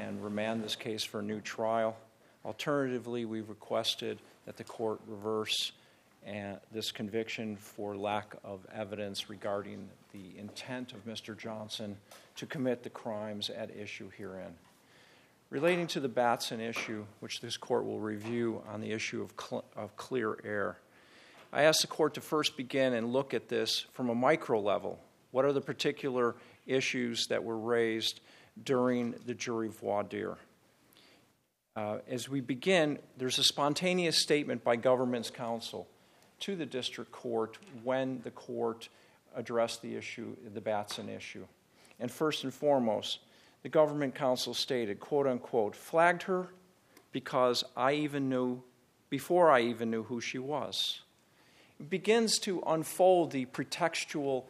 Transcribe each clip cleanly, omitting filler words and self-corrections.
and remand this case for a new trial. Alternatively, we've requested that the court reverse this conviction for lack of evidence regarding the intent of Mr. Johnson to commit the crimes at issue herein. Relating to the Batson issue, which this court will review on the issue of clear error, I asked the court to first begin and look at this from a micro level. What are the particular issues that were raised during the jury voir dire? As we begin, there's a spontaneous statement by government's counsel to the district court when the court addressed the issue, the Batson issue. And first and foremost, the government counsel stated, quote unquote, flagged her because before I even knew who she was. It begins to unfold the pretextual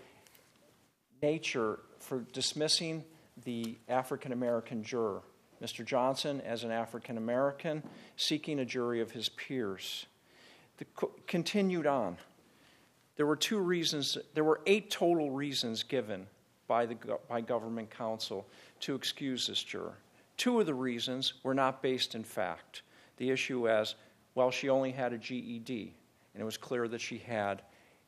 nature for dismissing the African American juror, Mr. Johnson, as an African American seeking a jury of his peers. Continued on. There were 8 total reasons given by government counsel to excuse this juror. 2 of the reasons were not based in fact. The issue as, well, she only had a GED, and it was clear that she had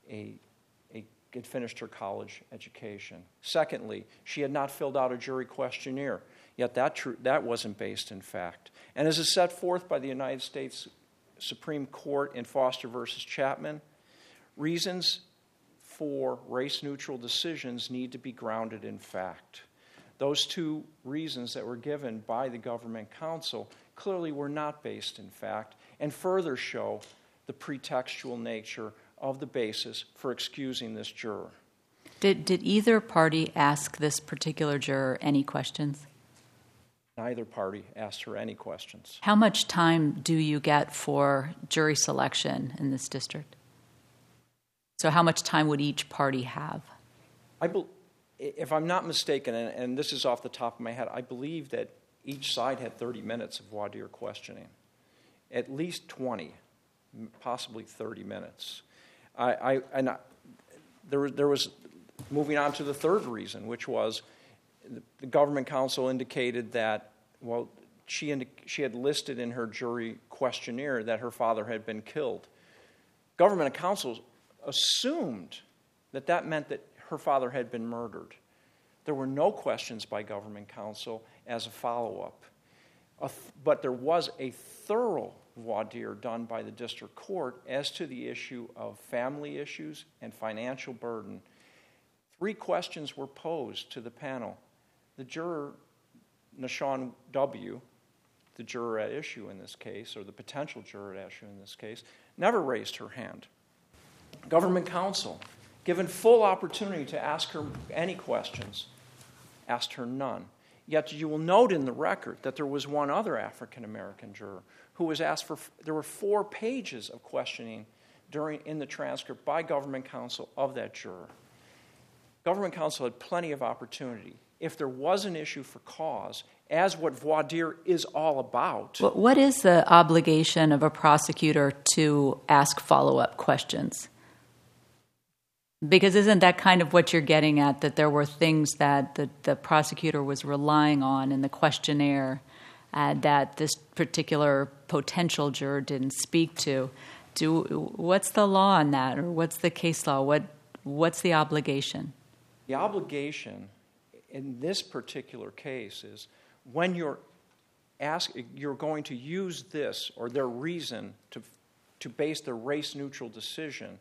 had finished her college education. Secondly, she had not filled out a jury questionnaire, yet that wasn't based in fact. And as is set forth by the United States Supreme Court in Foster v. Chapman, reasons for race-neutral decisions need to be grounded in fact. Those 2 reasons that were given by the government counsel clearly were not based in fact and further show the pretextual nature of the basis for excusing this juror. Did either party ask this particular juror any questions? Neither party asked her any questions. How much time do you get for jury selection in this district? So how much time would each party have? If I'm not mistaken, and this is off the top of my head, I believe that each side had 30 minutes of voir dire questioning. At least 20, possibly 30 minutes. There was, moving on to the third reason, which was the government counsel indicated that, well, she had listed in her jury questionnaire that her father had been killed. Government counsel assumed that meant that her father had been murdered. There were no questions by government counsel as a follow-up. But there was a thorough voir dire done by the district court as to the issue of family issues and financial burden. 3 questions were posed to the panel. The juror, Nashawn W., the juror at issue in this case, or the potential juror at issue in this case, never raised her hand. Government counsel, given full opportunity to ask her any questions, asked her none. Yet you will note in the record that there was one other African-American juror who was asked for, there were 4 pages of questioning in the transcript by government counsel of that juror. Government counsel had plenty of opportunity. If there was an issue for cause, as what voir dire is all about. What is the obligation of a prosecutor to ask follow-up questions? Because isn't that kind of what you're getting at, that there were things that the prosecutor was relying on in the questionnaire that this particular potential juror didn't speak to? What's the law on that, or what's the case law? What's the obligation? The obligation in this particular case is when you're going to use this or their reason to base their race-neutral decision,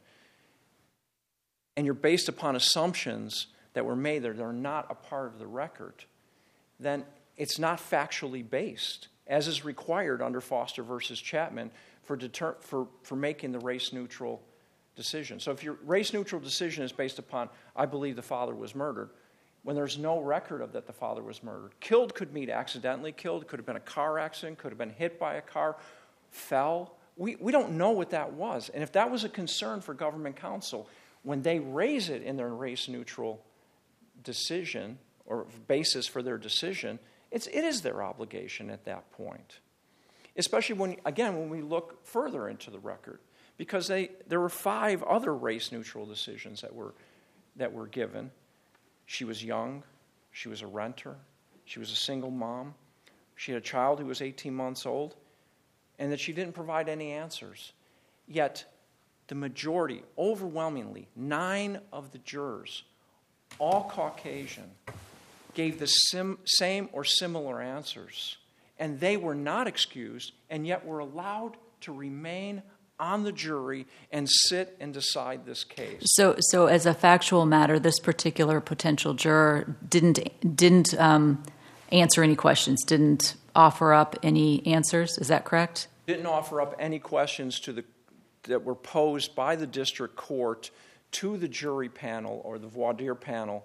and you're based upon assumptions that were made that are not a part of the record, then it's not factually based, as is required under Foster versus Chapman for making the race-neutral decision. So if your race-neutral decision is based upon, I believe the father was murdered, when there's no record of that the father was murdered. Killed could mean accidentally killed, could have been a car accident, could have been hit by a car, fell. We don't know what that was. And if that was a concern for government counsel, when they raise it in their race-neutral decision or basis for their decision, it is their obligation at that point. Especially when we look further into the record. Because there were 5 other race-neutral decisions that were given. She was young. She was a renter. She was a single mom. she had a child who was 18 months old, and that she didn't provide any answers. Yet, the majority, overwhelmingly, 9 of the jurors, all Caucasian, gave the same or similar answers. And they were not excused, and yet were allowed to remain on the jury and sit and decide this case. So as a factual matter, this particular potential juror didn't answer any questions, didn't offer up any answers. Is that correct? Didn't offer up any questions that were posed by the district court to the jury panel or the voir dire panel.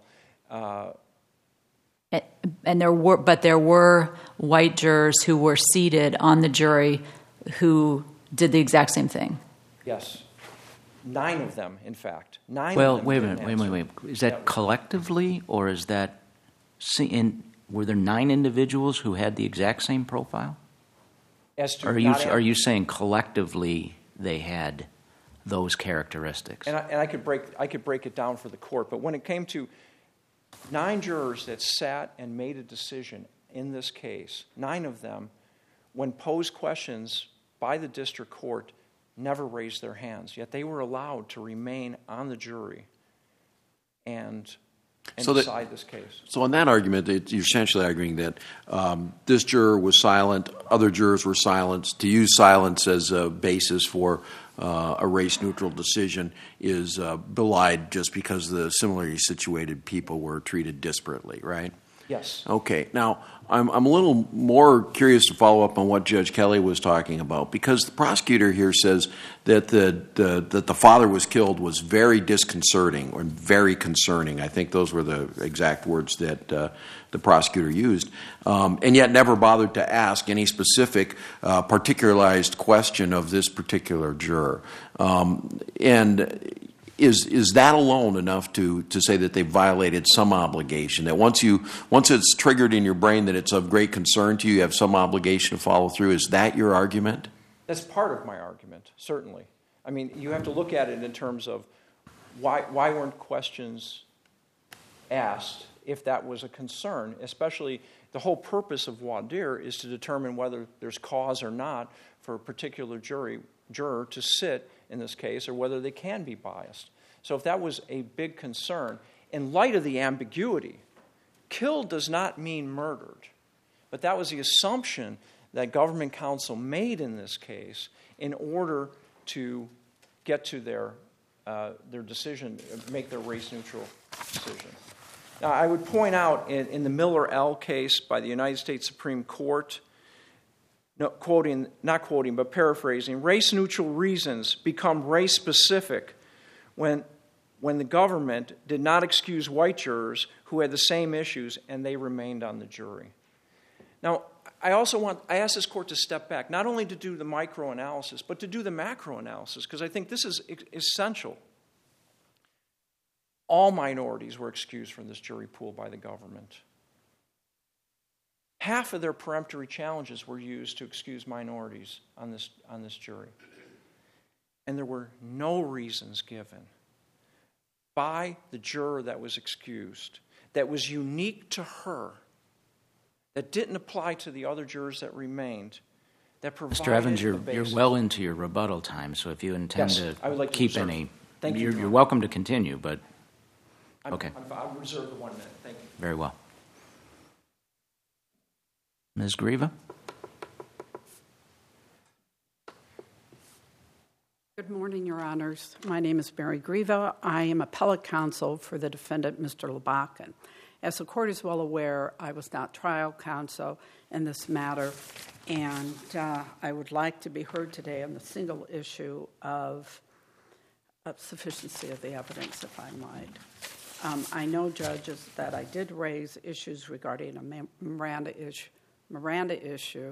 And there were white jurors who were seated on the jury who did the exact same thing. Yes. 9 of them, in fact. 9 Well, of them. wait a minute. Is that collectively, or is that were there 9 individuals who had the exact same profile? Are you saying collectively they had those characteristics? And I could break it down for the court, but when it came to 9 jurors that sat and made a decision in this case, 9 of them, when posed questions by the district court, never raised their hands. Yet they were allowed to remain on the jury and decide this case. So in that argument, you're essentially arguing that this juror was silent, other jurors were silenced. To use silence as a basis for a race-neutral decision is belied just because the similarly situated people were treated disparately, right? Yes. Okay. Now, I'm a little more curious to follow up on what Judge Kelly was talking about, because the prosecutor here says that the father was killed was very disconcerting or very concerning. I think those were the exact words that the prosecutor used, and yet never bothered to ask any specific particularized question of this particular juror. And is that alone enough to say that they violated some obligation? That once it's triggered in your brain that it's of great concern to you, you have some obligation to follow through. Is that your argument? That's part of my argument, certainly. I mean, you have to look at it in terms of why weren't questions asked if that was a concern, especially the whole purpose of voir dire is to determine whether there's cause or not for a particular juror to sit in this case, or whether they can be biased. So if that was a big concern, in light of the ambiguity, killed does not mean murdered. But that was the assumption that government counsel made in this case in order to get to their decision, make their race-neutral decision. Now, I would point out in the Miller L. case by the United States Supreme Court, not quoting, but paraphrasing, race-neutral reasons become race-specific when the government did not excuse white jurors who had the same issues and they remained on the jury. Now, I ask this court to step back, not only to do the micro-analysis, but to do the macro-analysis, because I think this is essential. All minorities were excused from this jury pool by the government. Half of their peremptory challenges were used to excuse minorities on this jury. And there were no reasons given by the juror that was excused that was unique to her, that didn't apply to the other jurors that remained, that provided Mr. Evans, the you're basis. well into your rebuttal time, so if you intend I would like to keep reserve. any... Thank you. You're welcome to continue, but... Okay. I'll reserve the 1 minute. Thank you. Very well. Ms. Grieva? Good morning, Your Honors. My name is Mary Grieva. I am appellate counsel for the defendant, Mr. Labakan. As the court is well aware, I was not trial counsel in this matter, and I would like to be heard today on the single issue of sufficiency of the evidence, if I might. I know, judges, that I did raise issues regarding a Miranda issue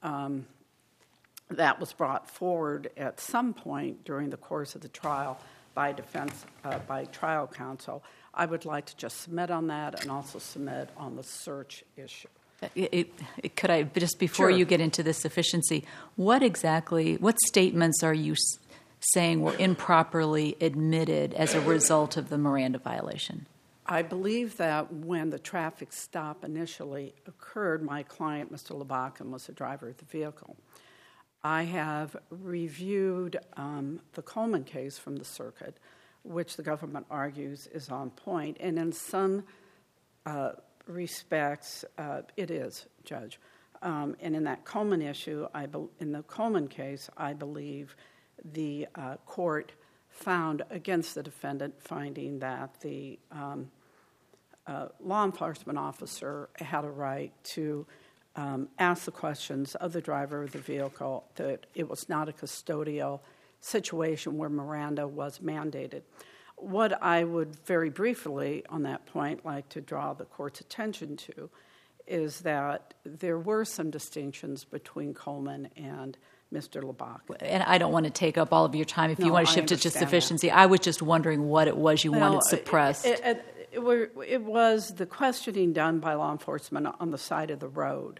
that was brought forward at some point during the course of the trial by trial counsel. I would like to just submit on that and also submit on the search issue. Could I, just before Sure. you get into the sufficiency, what statements are you saying were improperly admitted as a result of the Miranda violation? I believe that when the traffic stop initially occurred, my client, Mr. Labakan, was the driver of the vehicle. I have reviewed the Coleman case from the circuit, which the government argues is on point, and in some respects, it is, Judge. And in that Coleman issue, in the Coleman case, I believe the court found against the defendant, finding that the law enforcement officer had a right to ask the questions of the driver of the vehicle, that it was not a custodial situation where Miranda was mandated. What I would very briefly on that point like to draw the court's attention to is that there were some distinctions between Coleman and Mr. Labakan. And I don't want to take up all of your time. If you want to shift it to sufficiency, I was just wondering what it was you wanted suppressed. It was the questioning done by law enforcement on the side of the road.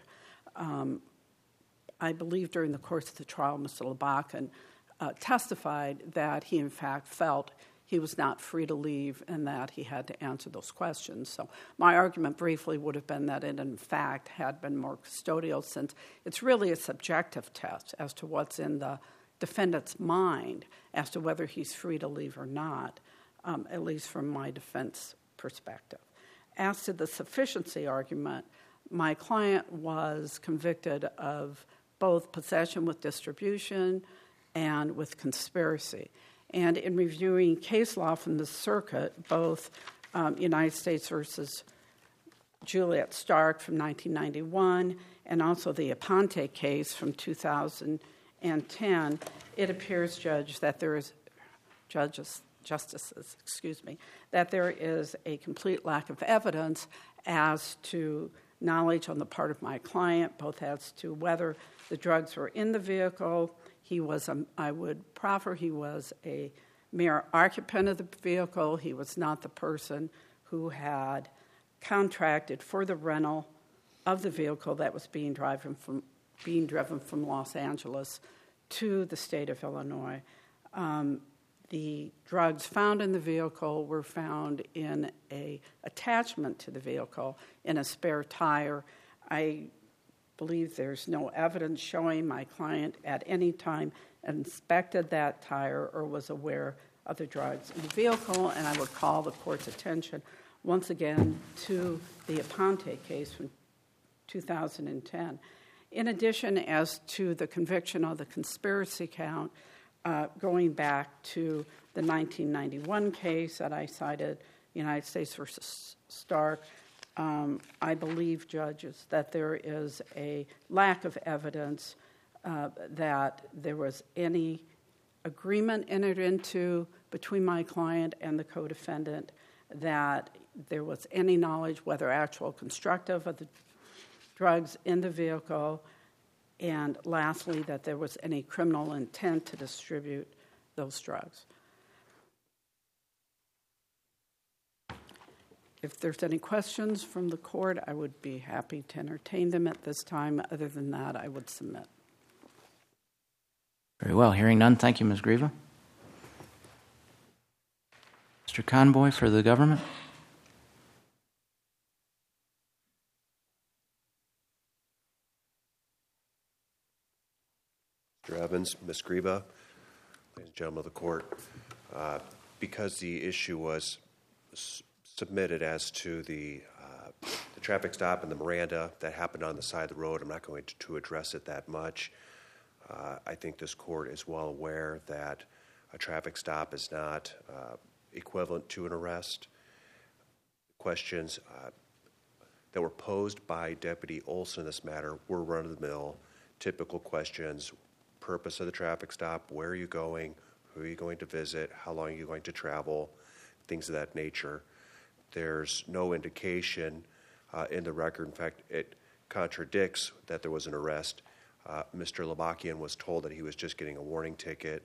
I believe during the course of the trial, Mr. Labakan testified that he, in fact, felt he was not free to leave and that he had to answer those questions. So my argument briefly would have been that it, in fact, had been more custodial, since it's really a subjective test as to what's in the defendant's mind as to whether he's free to leave or not, at least from my defense perspective. As to the sufficiency argument, my client was convicted of both possession with distribution and with conspiracy. And in reviewing case law from the circuit, both United States versus Juliet Stark from 1991 and also the Aponte case from 2010, it appears, Judge, that there is justices, that there is a complete lack of evidence as to knowledge on the part of my client, both as to whether the drugs were in the vehicle. He was, I would proffer, he was a mere occupant of the vehicle. He was not the person who had contracted for the rental of the vehicle that was being driven from Los Angeles to the state of Illinois. The drugs found in the vehicle were found in an attachment to the vehicle in a spare tire. I believe there's no evidence showing my client at any time inspected that tire or was aware of the drugs in the vehicle, and I would call the court's attention once again to the Aponte case from 2010. In addition, as to the conviction of the conspiracy count, going back to the 1991 case that I cited, United States versus Stark, I believe, judges, that there is a lack of evidence that there was any agreement entered into between my client and the co-defendant, that there was any knowledge, whether actual or constructive, of the drugs in the vehicle, and lastly, that there was any criminal intent to distribute those drugs. If there's any questions from the court, I would be happy to entertain them at this time. Other than that, I would submit. Very well. Hearing none, thank you, Ms. Grieva. Mr. Conboy for the government. Mr. Evans, Ms. Grieva, ladies and gentlemen of the court, because the issue was submitted as to the traffic stop and the Miranda that happened on the side of the road, I'm not going to address it that much. I think this court is well aware that a traffic stop is not equivalent to an arrest. Questions that were posed by Deputy Olson in this matter were run-of-the-mill, typical questions: purpose of the traffic stop, where are you going, who are you going to visit, how long are you going to travel, things of that nature. There's no indication in the record. In fact, it contradicts that there was an arrest. Mr. Labakan was told that he was just getting a warning ticket.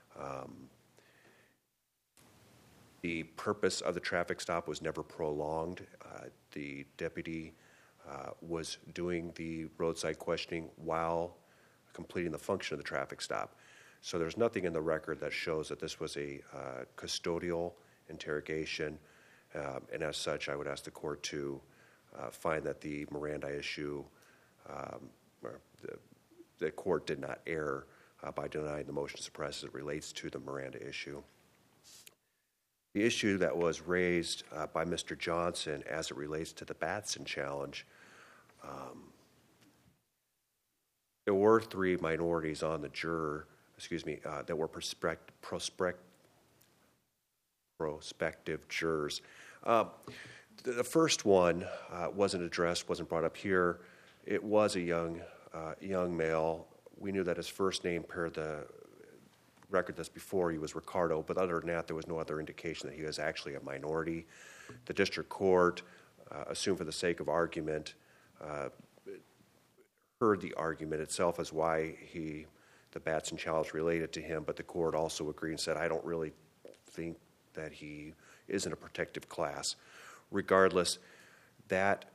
The purpose of the traffic stop was never prolonged. The deputy was doing the roadside questioning while completing the function of the traffic stop. So there's nothing in the record that shows that this was a custodial interrogation. And as such, I would ask the court to find that the Miranda issue, the court did not err by denying the motion to suppress as it relates to the Miranda issue. The issue that was raised by Mr. Johnson as it relates to the Batson challenge, there were 3 minorities on the juror, that were prospective jurors. The first one wasn't addressed, wasn't brought up here. It was a young male. We knew that his first name per the record that's before he was Ricardo, but other than that, there was no other indication that he was actually a minority. The district court, assumed for the sake of argument, heard the argument itself as why the Batson challenge related to him, but the court also agreed and said, I don't really think that he is in a protective class. Regardless, that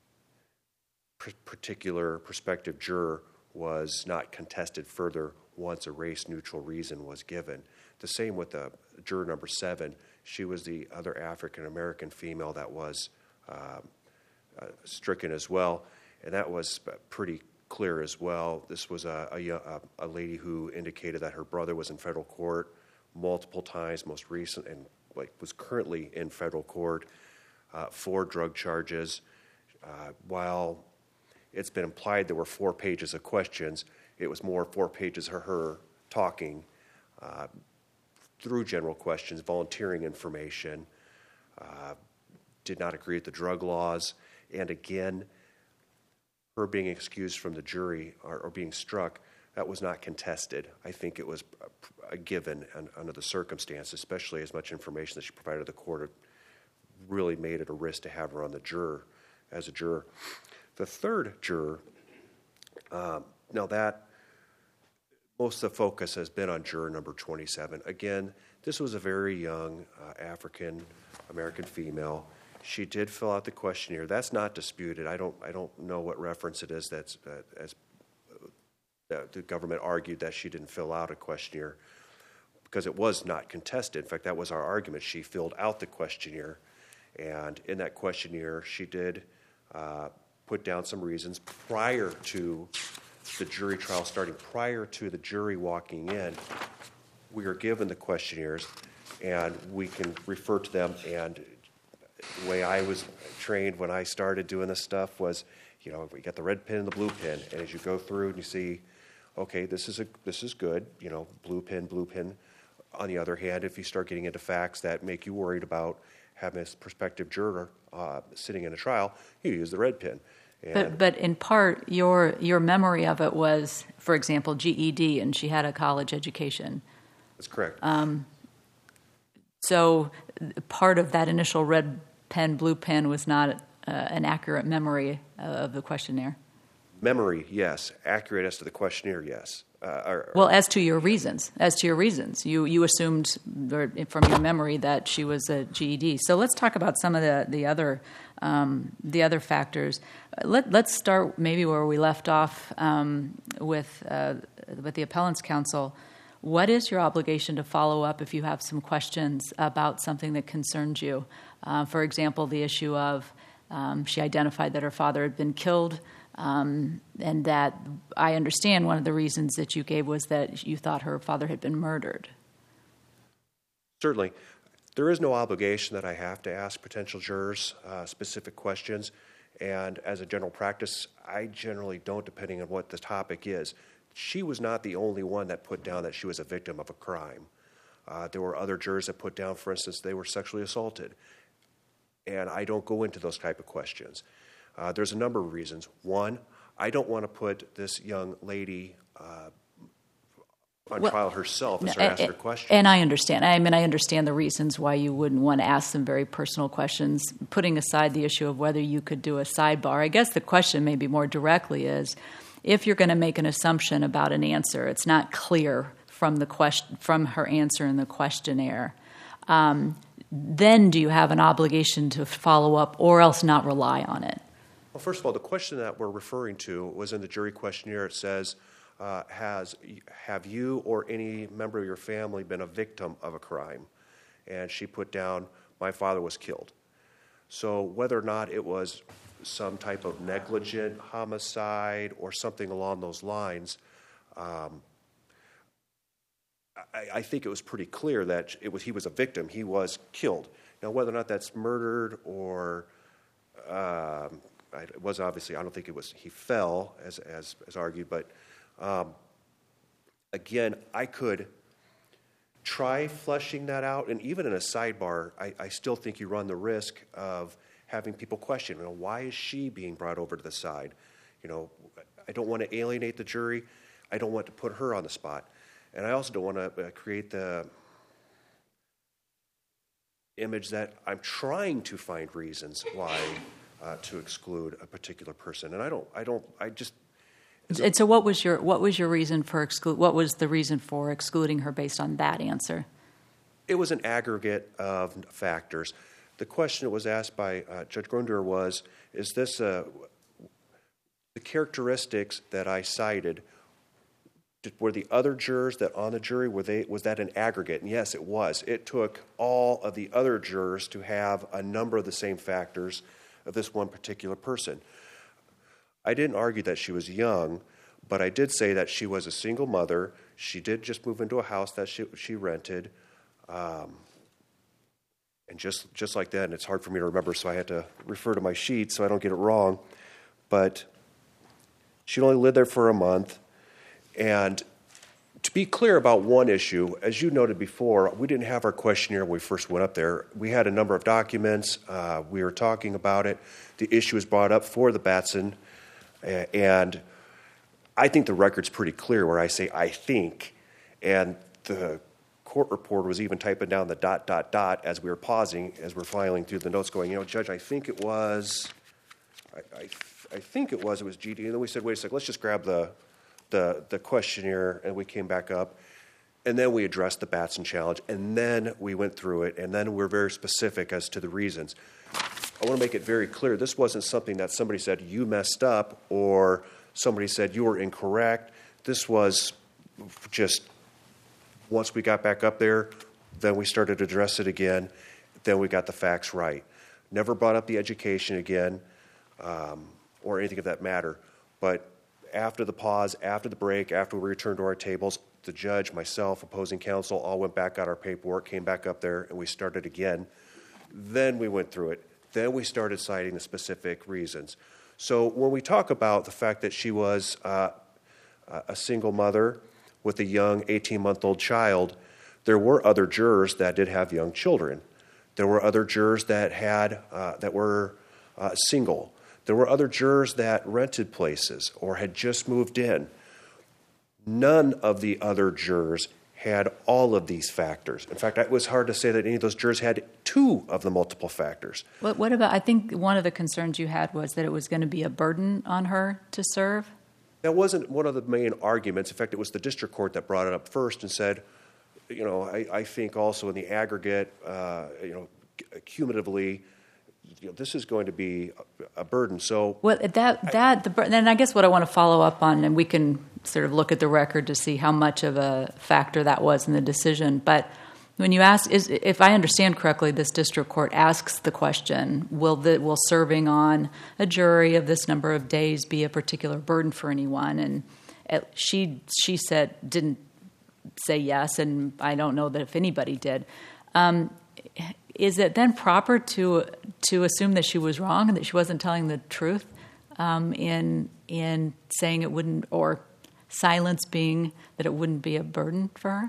particular prospective juror was not contested further once a race-neutral reason was given. The same with the juror number 7. She was the other African-American female that was stricken as well, and that was pretty clear as well. This was a lady who indicated that her brother was in federal court multiple times, most recent, and was currently in federal court for drug charges. While it's been implied there were 4 pages of questions, it was more 4 pages of her talking through general questions, volunteering information, did not agree with the drug laws, and again, her being excused from the jury or being struck, that was not contested. I think it was a given under the circumstance, especially as much information that she provided the court. It really made it a risk to have her on the juror as a juror. The third juror, now that most of the focus has been on juror number 27. Again, this was a very young African-American female. She did fill out the questionnaire. That's not disputed. I don't know what reference it is that the government argued that she didn't fill out a questionnaire because it was not contested. In fact, that was our argument. She filled out the questionnaire, and in that questionnaire, she did put down some reasons prior to the jury trial starting, prior to the jury walking in. We are given the questionnaires, and we can refer to them. And the way I was trained when I started doing this stuff was, we got the red pen and the blue pen, and as you go through and you see, okay, this is good, blue pen. On the other hand, if you start getting into facts that make you worried about having a prospective juror sitting in a trial, you use the red pen. But in part, your memory of it was, for example, GED, and she had a college education. That's correct. So part of that initial red pen, blue pen was not an accurate memory of the questionnaire. Memory, yes. Accurate as to the questionnaire, yes. Well, as to your reasons, you assumed from your memory that she was a GED. So let's talk about some of the other factors. Let's start maybe where we left off with the appellant's counsel. What is your obligation to follow up if you have some questions about something that concerns you? For example, the issue of she identified that her father had been killed. And that I understand one of the reasons that you gave was that you thought her father had been murdered. Certainly. There is no obligation that I have to ask potential jurors specific questions. And as a general practice, I generally don't, depending on what the topic is. She was not the only one that put down that she was a victim of a crime. There were other jurors that put down, for instance, they were sexually assaulted. And I don't go into those type of questions. There's a number of reasons. One, I don't want to put this young lady on trial herself as her asked her questions. And I understand. I understand the reasons why you wouldn't want to ask some very personal questions. Putting aside the issue of whether you could do a sidebar, I guess the question maybe more directly is, if you're going to make an assumption about an answer, it's not clear from her answer in the questionnaire. Then do you have an obligation to follow up or else not rely on it? Well, first of all, the question that we're referring to was in the jury questionnaire. It says, have you or any member of your family been a victim of a crime? And she put down, my father was killed. So whether or not it was some type of negligent homicide or something along those lines, I think it was pretty clear that he was a victim. He was killed. Now, whether or not that's murdered or it was obviously, I don't think it was he fell as argued, but again, I could try fleshing that out, and even in a sidebar, I still think you run the risk of having people question, why is she being brought over to the side? I don't want to alienate the jury. I don't want to put her on the spot. And I also don't want to create the image that I'm trying to find reasons why to exclude a particular person. And I just. And so, what was your reason for what was the reason for excluding her based on that answer? It was an aggregate of factors. The question that was asked by Judge Grunder was, is this the characteristics that I cited? Were the other jurors that on the jury, was that an aggregate? And yes, it was. It took all of the other jurors to have a number of the same factors of this one particular person. I didn't argue that she was young, but I did say that she was a single mother. She did just move into a house that she rented. And just like that, and it's hard for me to remember, so I had to refer to my sheet so I don't get it wrong. But she only lived there for a month. And to be clear about one issue, as you noted before, we didn't have our questionnaire when we first went up there. We had a number of documents. We were talking about it. The issue was brought up for the Batson. And I think the record's pretty clear where I say, I think. And the court reporter was even typing down the ... as we were pausing, as we're filing through the notes going, Judge, I think it was, I think it was GD. And then we said, wait a second, let's just grab the questionnaire, and we came back up, and then we addressed the Batson challenge, and then we went through it, and then we're very specific as to the reasons. I want to make it very clear, this wasn't something that somebody said, you messed up, or somebody said you were incorrect. This was just, once we got back up there, then we started to address it again, then we got the facts right. Never brought up the education again, or anything of that matter, but after the pause, after the break, after we returned to our tables, the judge, myself, opposing counsel, all went back, got our paperwork, came back up there, and we started again. Then we went through it. Then we started citing the specific reasons. So when we talk about the fact that she was a single mother with a young 18-month-old child, there were other jurors that did have young children. There were other jurors that were single. There were other jurors that rented places or had just moved in. None of the other jurors had all of these factors. In fact, it was hard to say that any of those jurors had two of the multiple factors. What about, I think one of the concerns you had was that it was going to be a burden on her to serve? That wasn't one of the main arguments. In fact, it was the district court that brought it up first and said, I think also in the aggregate, cumulatively, this is going to be a burden. So, well, then I guess what I want to follow up on, and we can sort of look at the record to see how much of a factor that was in the decision. But when you ask, if I understand correctly, this district court asks the question: Will serving on a jury of this number of days be a particular burden for anyone? And she said didn't say yes, and I don't know that if anybody did. Is it then proper to assume that she was wrong and that she wasn't telling the truth in saying it wouldn't, or silence being that it wouldn't be a burden for her?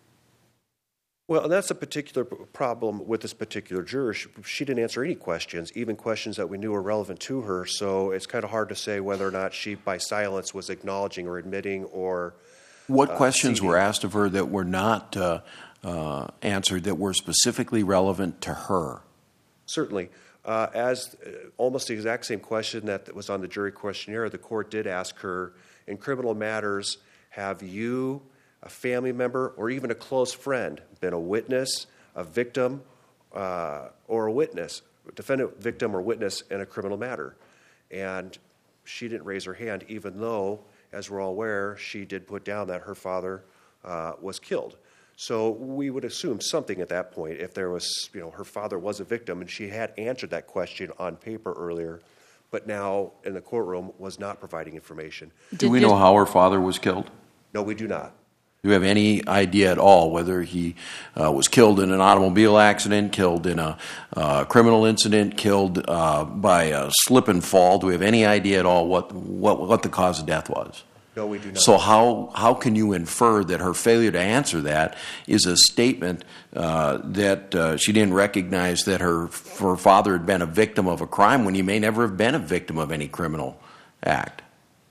Well, and that's a particular problem with this particular juror. She didn't answer any questions, even questions that we knew were relevant to her. So it's kind of hard to say whether or not she, by silence, was acknowledging or admitting or what questions were asked of her that were not answered that were specifically relevant to her? Certainly. As almost the exact same question that was on the jury questionnaire, the court did ask her, in criminal matters, have you, a family member, or even a close friend, been a witness, a victim, or a witness, defendant, victim, or witness in a criminal matter? And she didn't raise her hand, even though, as we're all aware, she did put down that her father was killed. So we would assume something at that point if there was, her father was a victim and she had answered that question on paper earlier, but now in the courtroom was not providing information. Do we know how her father was killed? No, we do not. Do you have any idea at all whether he was killed in an automobile accident, killed in a criminal incident, killed by a slip and fall? Do we have any idea at all what the cause of death was? No, we do not. So how can you infer that her failure to answer that is a statement that she didn't recognize that her father had been a victim of a crime when he may never have been a victim of any criminal act?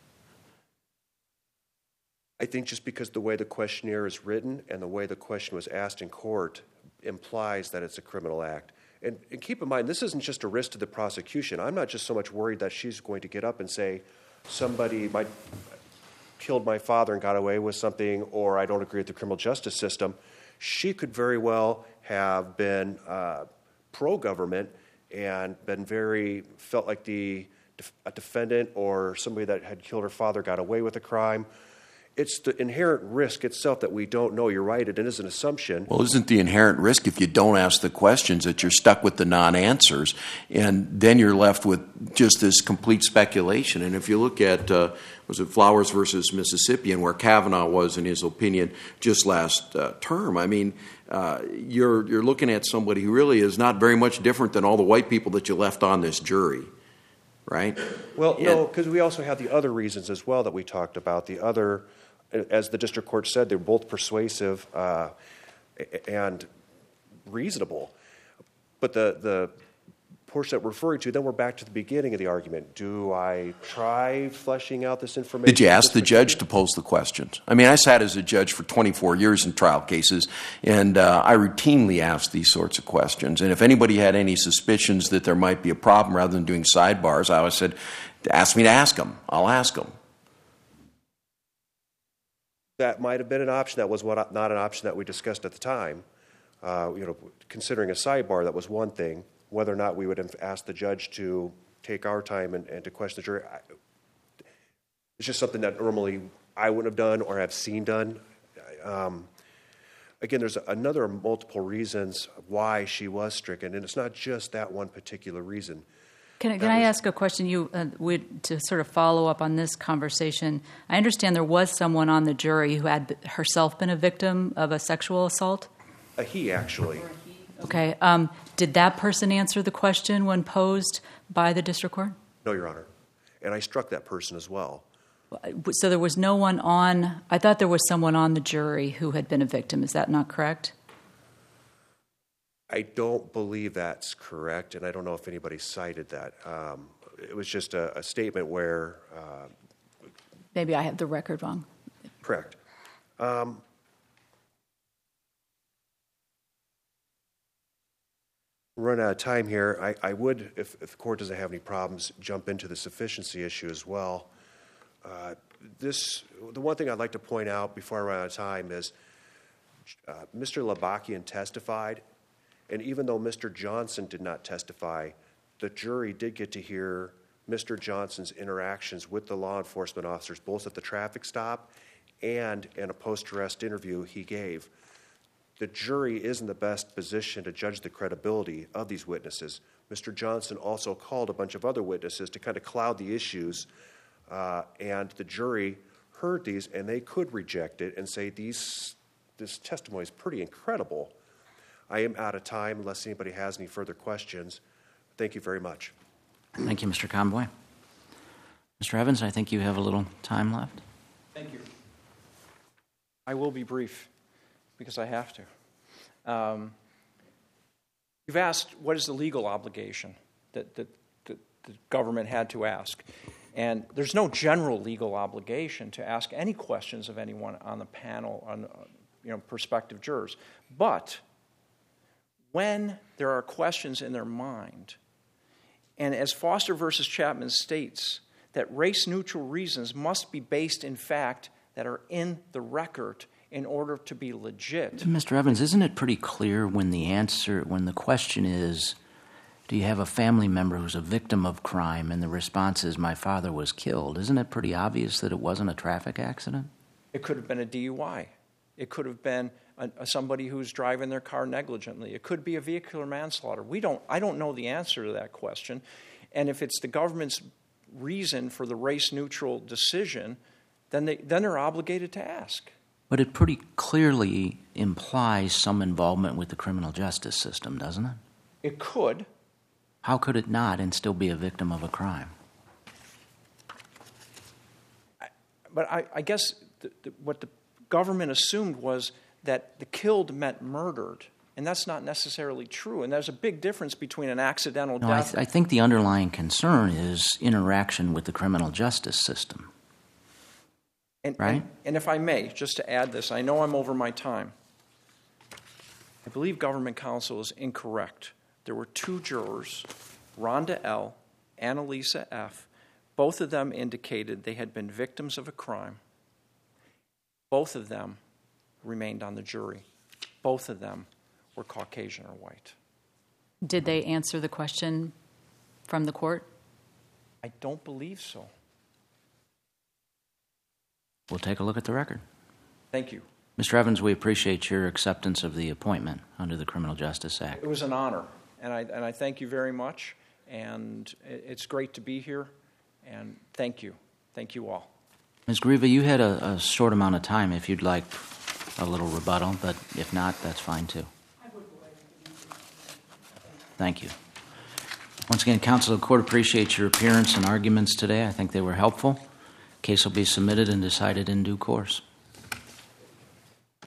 I think just because the way the questionnaire is written and the way the question was asked in court implies that it's a criminal act. And keep in mind, this isn't just a risk to the prosecution. I'm not just so much worried that she's going to get up and say, somebody might killed my father and got away with something, or I don't agree with the criminal justice system. She could very well have been pro-government and felt like a defendant or somebody that had killed her father got away with a crime. It's the inherent risk itself that we don't know. You're right, it is an assumption. Well, isn't the inherent risk if you don't ask the questions that you're stuck with the non-answers, and then you're left with just this complete speculation? And if you look at, was it Flowers versus Mississippi, and where Kavanaugh was in his opinion just last term, I mean, you're looking at somebody who really is not very much different than all the white people that you left on this jury. Right? Well, no, because we also have the other reasons as well that we talked about. The other, as the district court said, they're both persuasive and reasonable. But the portion that we're referring to, then we're back to the beginning of the argument. Do I try fleshing out this information? Did you ask the judge to pose the questions? I mean, I sat as a judge for 24 years in trial cases, and I routinely asked these sorts of questions. And if anybody had any suspicions that there might be a problem, rather than doing sidebars, I always said, ask me to ask them. I'll ask them. That might have been an option. That was not an option that we discussed at the time. Considering a sidebar, that was one thing. Whether or not we would have asked the judge to take our time and to question the jury, it's just something that normally I wouldn't have done or have seen done. Again, there's another multiple reasons why she was stricken, and it's not just that one particular reason. Can I ask a question? To sort of follow up on this conversation, I understand there was someone on the jury who had herself been a victim of a sexual assault? He, actually. Okay. Did that person answer the question when posed by the district court? No, Your Honor. And I struck that person as well. So there was no one on, I thought there was someone on the jury who had been a victim. Is that not correct? I don't believe that's correct, and I don't know if anybody cited that. It was just a statement where... Maybe I have the record wrong. Correct. Run out of time here. I would, if the court doesn't have any problems, jump into the sufficiency issue as well. The one thing I'd like to point out before I run out of time is Mr. Labakian testified, and even though Mr. Johnson did not testify, the jury did get to hear Mr. Johnson's interactions with the law enforcement officers, both at the traffic stop and in a post-arrest interview he gave. The jury is in the best position to judge the credibility of these witnesses. Mr. Johnson also called a bunch of other witnesses to kind of cloud the issues, and the jury heard these, and they could reject it and say this testimony is pretty incredible. I am out of time unless anybody has any further questions. Thank you very much. Thank you, Mr. Conboy. Mr. Evans, I think you have a little time left. Thank you. I will be brief, because I have to. You've asked, what is the legal obligation that the government had to ask? And there's no general legal obligation to ask any questions of anyone on the panel, on prospective jurors. But when there are questions in their mind, and as Foster versus Chapman states, that race-neutral reasons must be based in fact that are in the record in order to be legit. Mr. Evans, isn't it pretty clear when the question is, do you have a family member who's a victim of crime, and the response is, my father was killed? Isn't it pretty obvious that it wasn't a traffic accident? It could have been a DUI. It could have been somebody who's driving their car negligently. It could be a vehicular manslaughter. I don't know the answer to that question. And if it's the government's reason for the race-neutral decision, then they're obligated to ask. But it pretty clearly implies some involvement with the criminal justice system, doesn't it? It could. How could it not and still be a victim of a crime? But I guess what the government assumed was that the killed meant murdered, and that's not necessarily true. And there's a big difference between an accidental death. I think the underlying concern is interaction with the criminal justice system. Right? And if I may, just to add this, I know I'm over my time. I believe government counsel is incorrect. There were 2 jurors, Rhonda L., Annalisa F. Both of them indicated they had been victims of a crime. Both of them remained on the jury. Both of them were Caucasian or white. Did they answer the question from the court? I don't believe so. We'll take a look at the record. Thank you. Mr. Evans, we appreciate your acceptance of the appointment under the Criminal Justice Act. It was an honor, and I thank you very much, and it's great to be here, and thank you. Thank you all. Ms. Grieva, you had a short amount of time if you'd like a little rebuttal, but if not, that's fine too. Thank you. Once again, counsel, the court appreciates your appearance and arguments today. I think they were helpful. Case will be submitted and decided in due course.